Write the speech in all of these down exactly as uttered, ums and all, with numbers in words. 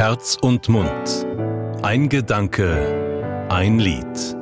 Herz und Mund. Ein Gedanke, ein Lied.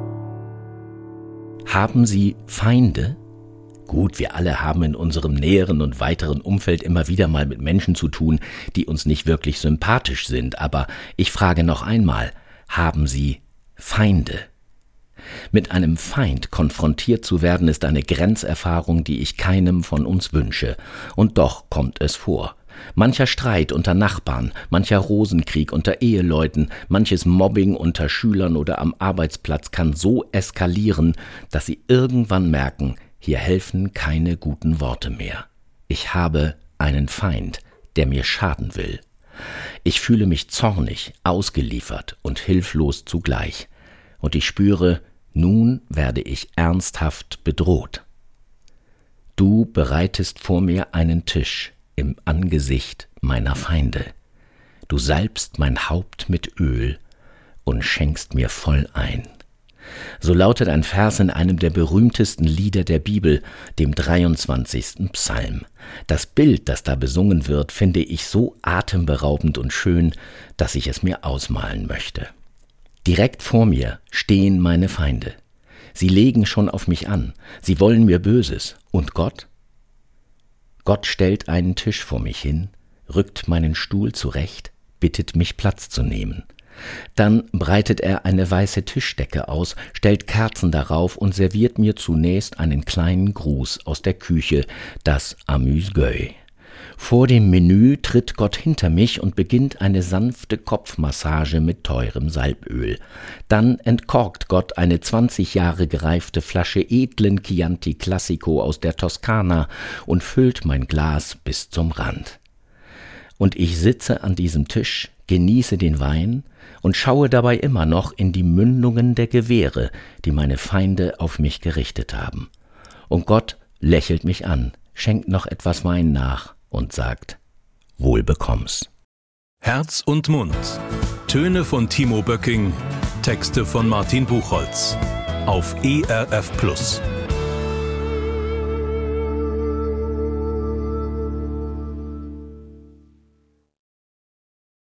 Haben Sie Feinde? Gut, wir alle haben in unserem näheren und weiteren Umfeld immer wieder mal mit Menschen zu tun, die uns nicht wirklich sympathisch sind. Aber ich frage noch einmal, haben Sie Feinde? Mit einem Feind konfrontiert zu werden, ist eine Grenzerfahrung, die ich keinem von uns wünsche. Und doch kommt es vor. Mancher Streit unter Nachbarn, mancher Rosenkrieg unter Eheleuten, manches Mobbing unter Schülern oder am Arbeitsplatz kann so eskalieren, dass Sie irgendwann merken, hier helfen keine guten Worte mehr. Ich habe einen Feind, der mir schaden will. Ich fühle mich zornig, ausgeliefert und hilflos zugleich. Und ich spüre, nun werde ich ernsthaft bedroht. Du bereitest vor mir einen Tisch im Angesicht meiner Feinde. Du salbst mein Haupt mit Öl und schenkst mir voll ein. So lautet ein Vers in einem der berühmtesten Lieder der Bibel, dem dreiundzwanzigsten Psalm. Das Bild, das da besungen wird, finde ich so atemberaubend und schön, dass ich es mir ausmalen möchte. Direkt vor mir stehen meine Feinde. Sie legen schon auf mich an. Sie wollen mir Böses. Und Gott? Gott stellt einen Tisch vor mich hin, rückt meinen Stuhl zurecht, bittet mich Platz zu nehmen. Dann breitet er eine weiße Tischdecke aus, stellt Kerzen darauf und serviert mir zunächst einen kleinen Gruß aus der Küche, das Amuse-Gueule. Vor dem Menü tritt Gott hinter mich und beginnt eine sanfte Kopfmassage mit teurem Salböl. Dann entkorkt Gott eine zwanzig Jahre gereifte Flasche edlen Chianti Classico aus der Toskana und füllt mein Glas bis zum Rand. Und ich sitze an diesem Tisch, genieße den Wein und schaue dabei immer noch in die Mündungen der Gewehre, die meine Feinde auf mich gerichtet haben. Und Gott lächelt mich an, schenkt noch etwas Wein nach und sagt, wohl bekomm's. Herz und Mund. Töne von Timo Böcking, Texte von Martin Buchholz. Auf E R F Plus.